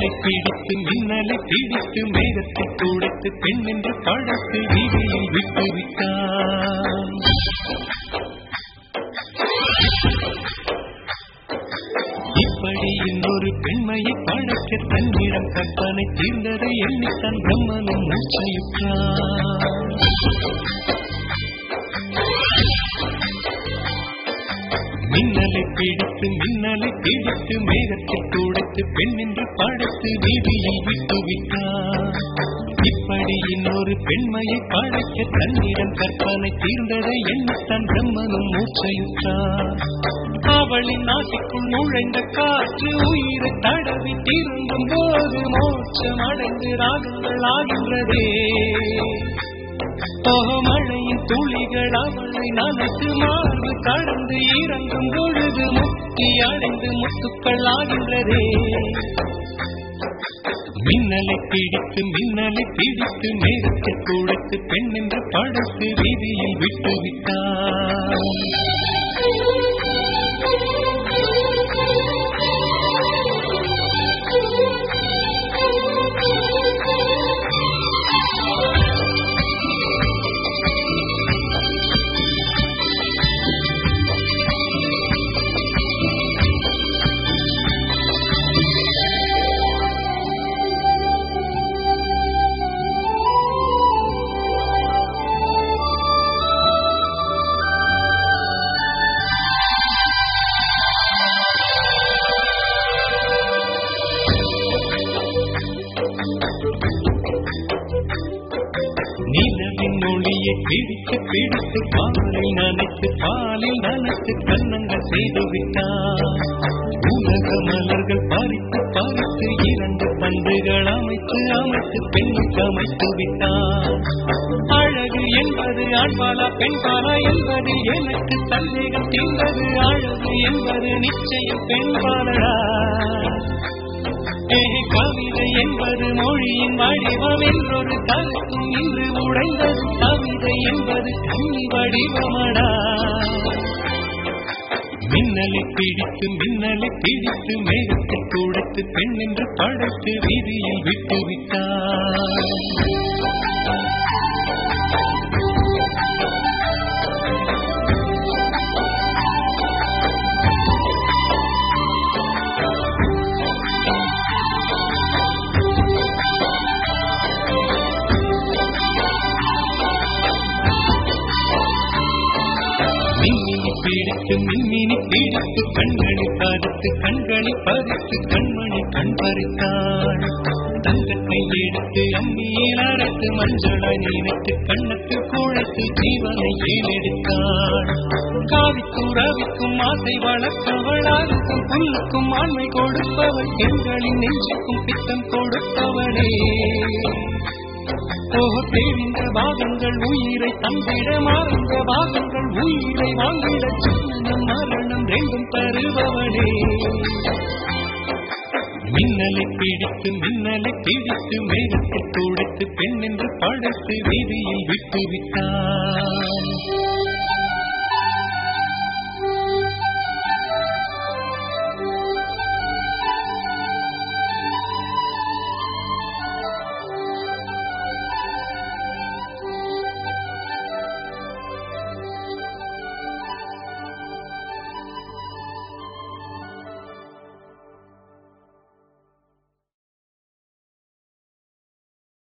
மின்னலை பிடித்து மின்னலை பிடித்து மேகத்தை துடைத்து பெண் என்று படைத்து வீதியில் விட்டு விட்டான். இப்படி இன்னொரு பெண்மையை படைக்க தன்னிடம் கற்பனை தீர்ந்ததை எண்ணித்தான் பிரம்மனும் மூச்சையுற்றான். மின்னலை பிடித்து மின்னலை பிடித்து மேகத்தை துடைத்து பெண் என்று படைத்து வீதியில் விட்டு விட்டான். இப்படி இன்னொரு பெண்மையை படைக்க தன்னிடம் கற்பனை தீர்ந்ததை எண்ணித்தான் பிரம்மனும் மூச்சையுற்றான். அவளின் நாட்டுக்குள் நுழைந்த காற்று உயிரை தடவி திரும்பும் போது மோட்சம் அடைந்து ராகங்கள் ஆகின்றதே. மழையின் துளிகள் அவளை நனைத்து மார்பு கடந்து இறங்கும் பொழுது முக்தி அடைந்து முத்துக்கள் ஆகின்றதே. மின்னலை பிடித்து மின்னலை பிடித்து மேகத்தை துடைத்து பெண் என்று படைத்து வீதியில் விட்டு விட்டான். நிலவின் மொழியை பிடித்து பிடித்து பாலில் நனைத்து கண்ணங்கள் செய்து விட்டான். உலக மலர்கள் பறித்து பறித்து இரண்டு பந்துகள் அமைத்து பெண்ணுக்கு அமைத்து விட்டான். அழகு என்பது ஆண்பாலா பெண்பாலா என்பது எனக்கு சந்தேகம் தீர்ந்தது. அழகு என்பது நிச்சயம் பெண்பாலா. கவிதை என்பது மொழியின் வடிவம் என்றொரு கருத்தும் இன்று உடைந்தது. கவிதை என்பது கண்ணி வடிவமடா. மின்னலை பிடித்து மின்னலை பிடித்து மேகத்தை துடைத்து பெண் என்று படைத்து வீதியில் விட்டு விட்டான். பிடித்து மின்மினி பிடித்து கண்களை பறித்து கண்மணி கண் பறித்தாள். தங்கத்தை எடுத்து அம்மியில் அரைத்து மஞ்சளை நினைத்து கண்ணத்தில் குழைத்து ஜீவனை ஏறெடுத்தாள். காவிக்கும் ரவிக்கும் ஆசை வளர்த்தவள் ஆளுக்கும் புல்லுக்கும் ஆண்மை கொடுப்பவள் எங்களின் நெஞ்சுக்கும் பித்தம் கொடுப்பவளே. தெரிந்த பாகங்கள் உயிரை தந்திட மாறுந்த பாகங்கள் உயிரை வாங்கிட சின்னம் மரணம் ரெண்டும் தருபவனே. மின்னலை பிடித்து மின்னலை பிடித்து மேகத்தை துடைத்து பெண் என்று படைத்து வீதியில் விட்டு விட்டார்.